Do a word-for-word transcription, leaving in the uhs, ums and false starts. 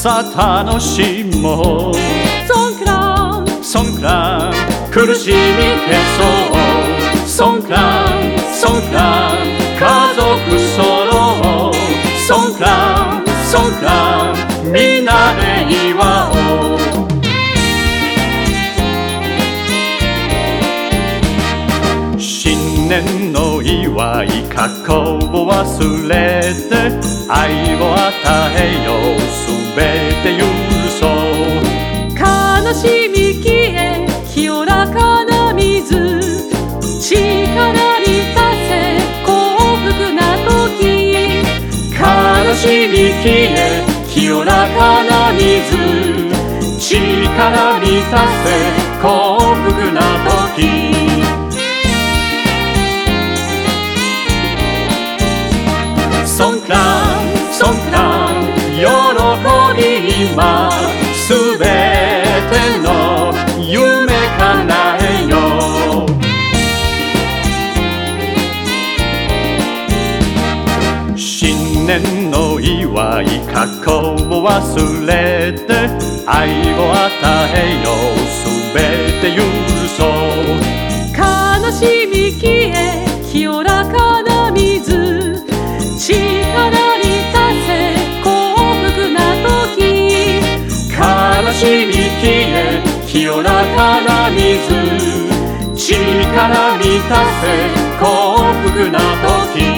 さあ楽しもう。 ソンクランソンクラン苦しみ消そう。ソンクランソンクラン家族揃おう。ソンクランソンクランみんなで祝おう。新年の祝い過去を忘れて愛を与えよう。すべて許そう。 悲しみ消え清らかな水、力にたせ幸福な時。 悲しみ消え清らかな水、力にたせ幸福な時。ソンクランソンクラン喜び今すべての夢叶えよう。新年の祝い過去を忘れて愛を与えよう。すべて許そう。 悲しみ消え清らかな水、力にたせ幸福な時。 悲しみ消え清らかな水、力にたせ幸福な時。